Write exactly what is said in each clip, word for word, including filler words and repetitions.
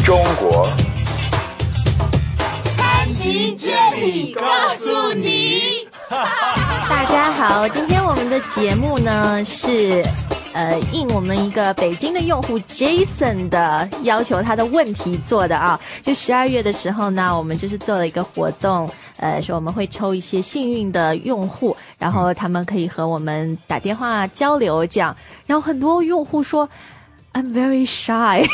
中国潘吉接力告诉你。 大家好，今天我们的节目呢是呃应我们一个北京的用户 Jason 的要求，他的问题做的啊。就十二月的时候呢，我们就是做了一个活动，呃，说我们会抽一些幸运的用户，然后他们可以和我们打电话交流这样。然后很多用户说 I'm very shy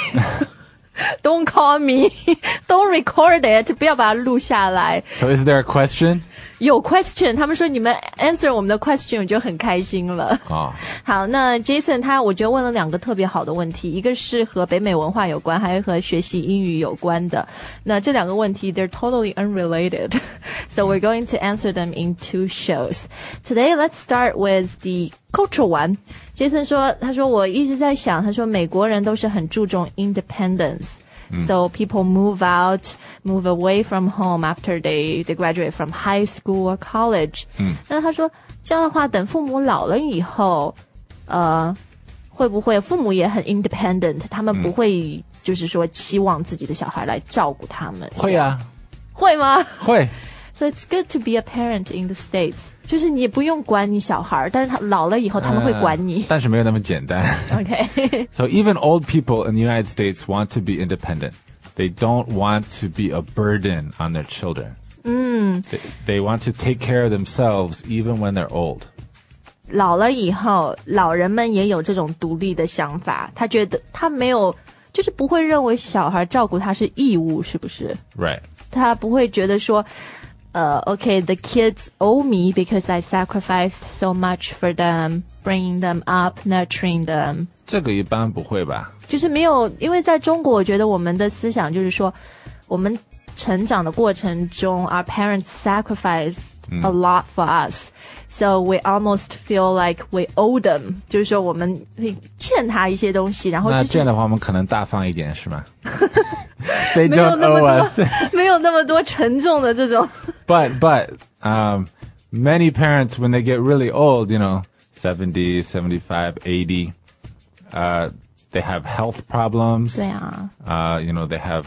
Don't call me Don't record it 不要把它录下来。 So is there a question? 有 question， 他们说你们 answer 我们的 question 我就很开心了。 哦， 好，那 Jason 他我觉得问了两个特别好的问题，一个是和北美文化有关，还有和学习英语有关的。那这两个问题 they're totally unrelated so we're going to answer them in two shows. Today let's start with the cultural one. Jason 说，他说我一直在想，他说美国人都是很注重 independence.So people move out, move away from home after they, they graduate from high school or college. 嗯，那他说这样的话，等父母老了以后，呃，会不会父母也很 independent？ 他们不会就是说期望自己的小孩来照顾他们？ 会啊， 会吗？ 会。 So it's good to be a parent in the States. 就是你也不用管你小孩，但是他老了以后他们会管你。 呃、但是没有那么简单。 Okay. So even old people in the United States want to be independent. They don't want to be a burden on their children. 嗯 they, they want to take care of themselves even when they're old. 老了以后，老人们也有这种独立的想法。他觉得他没有，就是不会认为小孩照顾他是义务，是不是？ Right. 他不会觉得说。Uh, okay, the kids owe me because I sacrificed so much for them, bringing them up, nurturing them. 这个一般不会吧？ 就是没有，因为在中国，我觉得我们的思想就是说，我们成长的过程中 our parents sacrificed a lot for us, so we almost feel like we owe them. 就是说我们会欠他一些东西，然后就是、 那这样的话，我们可能大方一点，是吗？They don't owe us. 没有那么多沉重的这种。 But but um, many parents, when they get really old, you know, seventy, seventy-five, eighty, uh, they have health problems. 对啊。 Uh, you know, they have,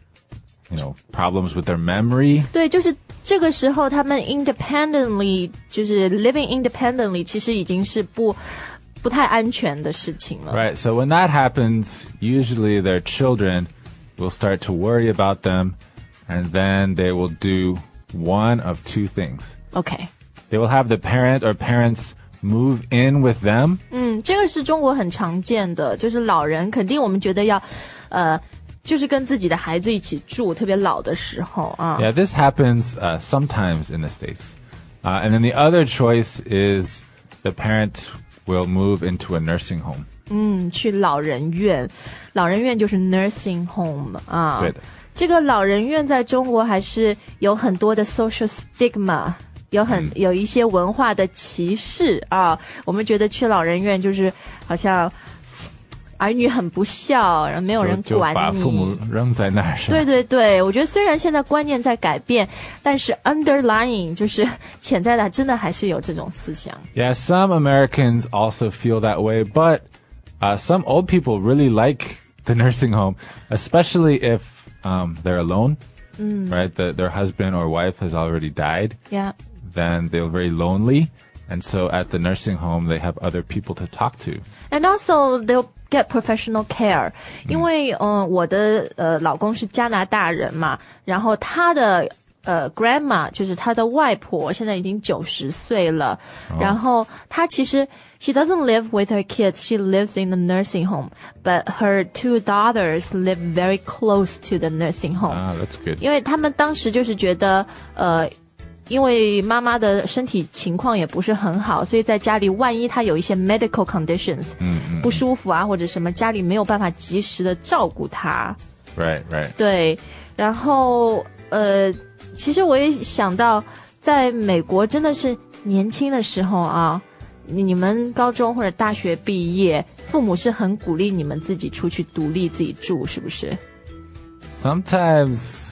you know, problems with their memory. 对，就是这个时候他们 independently, 就是 living independently, 其实已经是不不太安全的事情了。 Right. So when that happens, usually their children will start to worry about them, and then they will do one of two things. Okay. They will have the parent or parents move in with them. 嗯，这个是中国很常见的，就是老人肯定我们觉得要，呃，就是跟自己的孩子一起住，特别老的时候啊。 Yeah, this happens uh, sometimes in the States. Uh, and then the other choice is the parent will move into a nursing home. 嗯，去老人院，老人院就是 nursing home 啊。 对的。 这个老人院在中国还是有很多的 social stigma， 有很、嗯、有一些文化的歧视啊。我们觉得去老人院就是好像儿女很不孝，然后没有人管你，就把父母扔在那儿。 对对对，我觉得虽然现在观念在改变，但是 underlying 就是潜在的，真的还是有这种思想。 Yeah, some Americans also feel that way, but uh, some old people really like the nursing home, especially if.Um, they're alone, mm. right? The, their husband or wife has already died. Yeah. Then they're very lonely. And so at the nursing home, they have other people to talk to. And also they'll get professional care. 因为呃我的呃老公是加拿大人嘛，然后他的呃 grandma 就是他的外婆现在已经九十岁了， oh. 然后他其实She doesn't live with her kids. She lives in the nursing home. But her two daughters live very close to the nursing home. Ah, that's good. 因为他们当时就是觉得，呃，因为妈妈的身体情况也不是很好，所以在家里万一她有一些 medical conditions， 嗯嗯， 不舒服啊或者什么，家里没有办法及时的照顾她。 Right, right. 对，然后呃，其实我也想到，在美国真的是年轻的时候啊。你们高中或者大学毕业，父母是很鼓励你们自己出去独立自己住，是不是？ Sometimes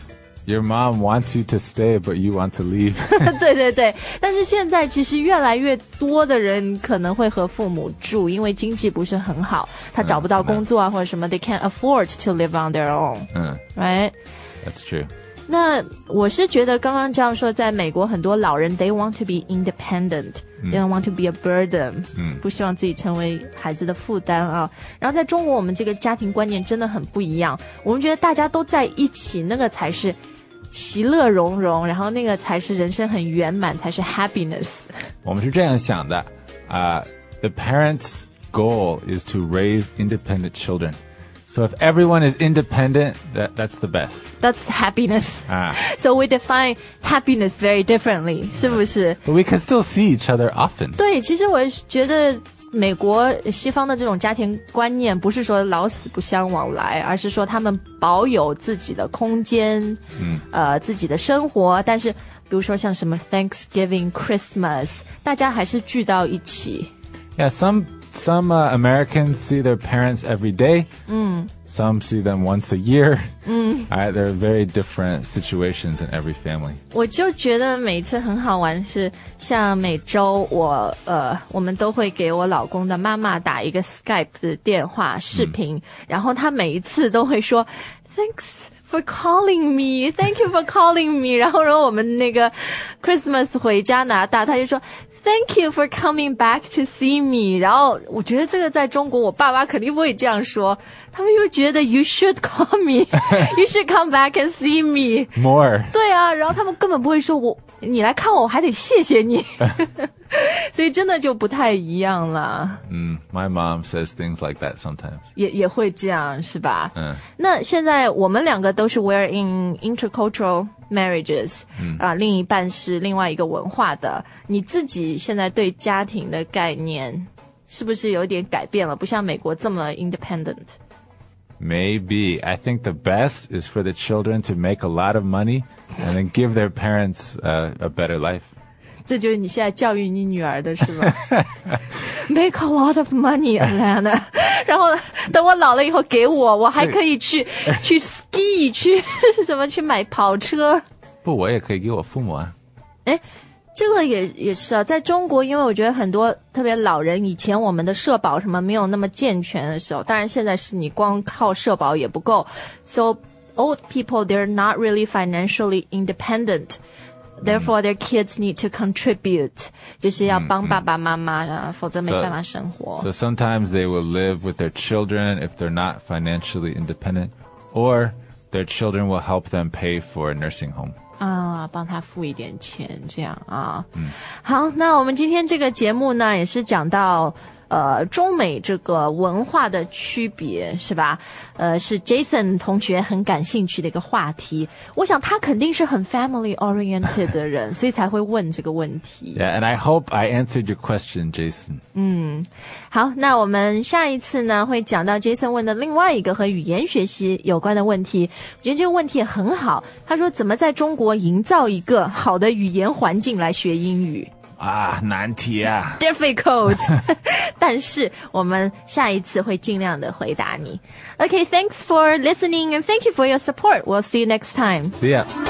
Your mom wants you to stay, but you want to leave. 对对对，但是现在其实越来越多的人可能会和父母住，因为经济不是很好，他找不到工作啊、嗯、或者什么 ，they can't afford to live on their own. 嗯 ，right? That's true. 那我是觉得刚刚这样说，在美国很多老人 they want to be independent.They don't want to be a burden. 嗯， 不希望自己成为孩子的负担啊。然后在中国，我们这个家庭观念真的很不一样。我们觉得大家都在一起，那个才是其乐融融，然后那个才是人生很圆满，才是 happiness。 我们是这样想的啊、uh, ，the parents' goal is to raise independent children.So if everyone is independent, that, that's the best. That's happiness. Ah. So we define happiness very differently, 是不是？ But we can still see each other often. 对，其实我觉得美国西方的这种家庭观念不是说老死不相往来，而是说他们保有自己的空间，嗯，呃，自己的生活，但是比如说像什么 Thanksgiving、Christmas， 大家还是聚到一起。 Yeah, some...Some uh, Americans see their parents every day. Mm. Some see them once a year. Mm. All right, there are very different situations in every family. 我就觉得每次很好玩是，像每周我呃，我们都会给我老公的妈妈打一个 Skype 的电话视频，嗯、然后他每一次都会说 Thanks.For calling me, thank you for calling me. 然后，然后我们那个 Christmas 回加拿大，他就说 Thank you for coming back to see me. 然后我觉得这个在中国，我爸妈肯定不会这样说，他们又觉得 You should call me, you should come back and see me more. 对啊，然后他们根本不会说我你来看我，我还得谢谢你。所以真的就不太一样了。 嗯 My mom says things like that sometimes. 也也会这样是吧？ 嗯。 那现在我们两个都是 we're in intercultural marriages，嗯啊，另一半是另外一个文化的。你自己现在对家庭的概念是不是有点改变了？不像美国这么 independent。 Maybe. I think the best is for the children to make a lot of money and then give their parents uh, a better life. 这就是你现在教育你女儿的是吗？Make a lot of money, Alana 。然后等我老了以后给我，我还可以去去 ski， 去什么去买跑车。 不，我也可以给我父母啊。 哎，这个也也是啊，在中国，因为我觉得很多特别老人，以前我们的社保什么没有那么健全的时候，当然现在是你光靠社保也不够。So old people, they're not really financially independent.Therefore, their kids need to contribute. 就是要帮爸爸妈妈啊，否则没办法生活。 So, so sometimes they will live with their children if they're not financially independent, or their children will help them pay for a nursing home. 啊，帮他付一点钱，这样啊。嗯，好，那我们今天这个节目呢，也是讲到。呃，中美这个文化的区别是吧？呃，是 Jason 同学很感兴趣的一个话题。我想他肯定是很 family oriented 的人，所以才会问这个问题。 Yeah, and I hope I answered your question, Jason. 嗯，好，那我们下一次呢会讲到 Jason 问的另外一个和语言学习有关的问题。我觉得这个问题也很好。他说，怎么在中国营造一个好的语言环境来学英语？ 啊，难题啊 difficult 但是我们下一次会尽量的回答你。Okay, thanks for listening and thank you for your support. We'll see you next time. See ya.